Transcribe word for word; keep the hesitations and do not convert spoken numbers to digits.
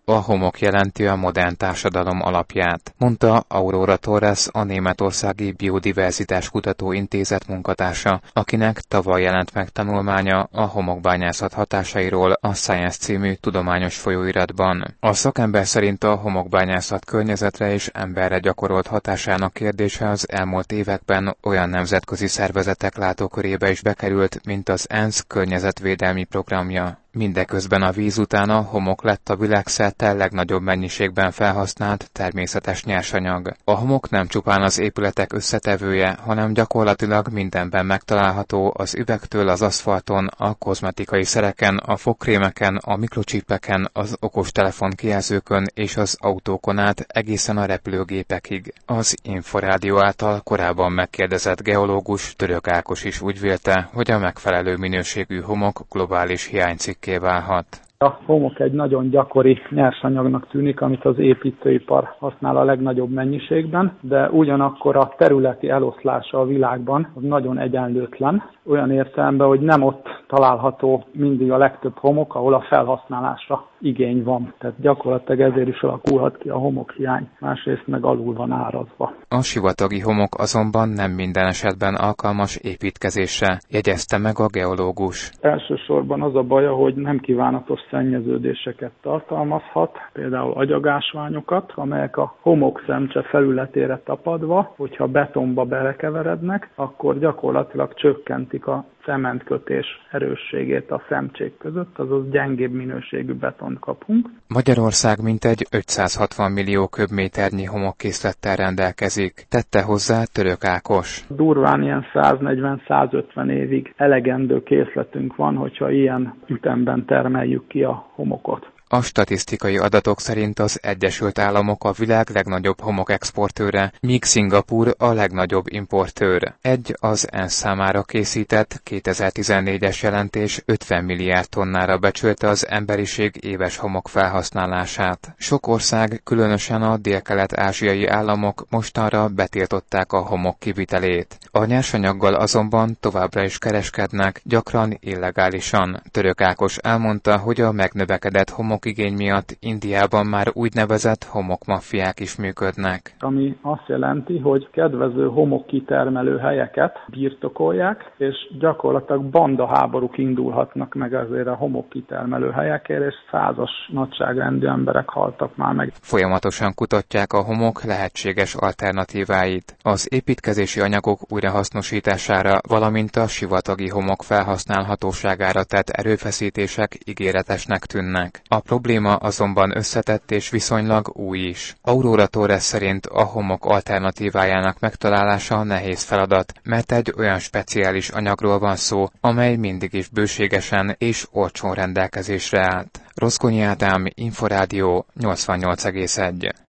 A homok jelenti a modern társadalom alapját, mondta Aurora Torres, a Németországi Biodiverzitás Kutató Intézet munkatársa, akinek tavaly jelent meg tanulmánya a homokbányászat hatásairól a Science című tudományos folyóiratban. A szakember szerint a homokbányászat környezetre és emberre gyakorolt hatásának kérdése az elmúlt években olyan nemzetközi szervezetek látókörébe is bekerült, mint az ENSZ környezetvédelmi programja. Mindeközben a víz után a homok lett a világszerte legnagyobb mennyiségben felhasznált természetes nyersanyag. A homok nem csupán az épületek összetevője, hanem gyakorlatilag mindenben megtalálható, az üvegtől az aszfalton, a kozmetikai szereken, a fogkrémeken, a mikrocsipeken, az okostelefon kijelzőkön és az autókon át egészen a repülőgépekig. Az Inforádió által korábban megkérdezett geológus Török Ákos is úgy vélte, hogy a megfelelő minőségű homok globális hiánycikk válhat. A homok egy nagyon gyakori nyersanyagnak tűnik, amit az építőipar használ a legnagyobb mennyiségben, de ugyanakkor a területi eloszlása a világban az nagyon egyenlőtlen, olyan értelemben, hogy nem ott található mindig a legtöbb homok, ahol a felhasználásra igény van. Tehát gyakorlatilag ezért is alakulhat ki a homokhiány, másrészt meg alul van árazva. A sivatagi homok azonban nem minden esetben alkalmas építkezésre, jegyezte meg a geológus. Elsősorban az a baja, hogy nem kívánatos szennyeződéseket tartalmazhat, például agyagásványokat, amelyek a homokszemcse felületére tapadva, hogyha betonba belekeverednek, akkor gyakorlatilag csökkentik a cementkötés erősségét a szemcsék között, azaz gyengébb minőségű betont kapunk. Magyarország mintegy ötszázhatvan millió köbméternyi homokkészlettel rendelkezik, tette hozzá Török Ákos. Durván ilyen száznegyven-százötven évig elegendő készletünk van, hogyha ilyen ütemben termeljük ki a homokot. A statisztikai adatok szerint az Egyesült Államok a világ legnagyobb homokexportőre, míg Szingapúr a legnagyobb importőr. Egy az ENSZ számára készített kétezer-tizennégyes jelentés ötven milliárd tonnára becsülte az emberiség éves homok felhasználását. Sok ország, különösen a délkelet-ázsiai államok mostanra betiltották a homok kivitelét. A nyersanyaggal azonban továbbra is kereskednek, gyakran illegálisan. Török Ákos elmondta, hogy a megnövekedett homok igény miatt Indiában már úgynevezett homokmaffiák is működnek. Ami azt jelenti, hogy kedvező homokkitermelő helyeket birtokolják, és gyakorlatilag bandaháborúk indulhatnak meg azért a homokkitermelő helyekért, és százas nagyságrendű emberek haltak már meg. Folyamatosan kutatják a homok lehetséges alternatíváit. Az építkezési anyagok újrahasznosítására, valamint a sivatagi homok felhasználhatóságára tett erőfeszítések ígéretesnek tűnnek. A probléma azonban összetett és viszonylag új is. Aurora Torres szerint a homok alternatívájának megtalálása nehéz feladat, mert egy olyan speciális anyagról van szó, amely mindig is bőségesen és olcsón rendelkezésre állt. Rozgonyi Ádám, Inforádió nyolcvannyolc egész egy.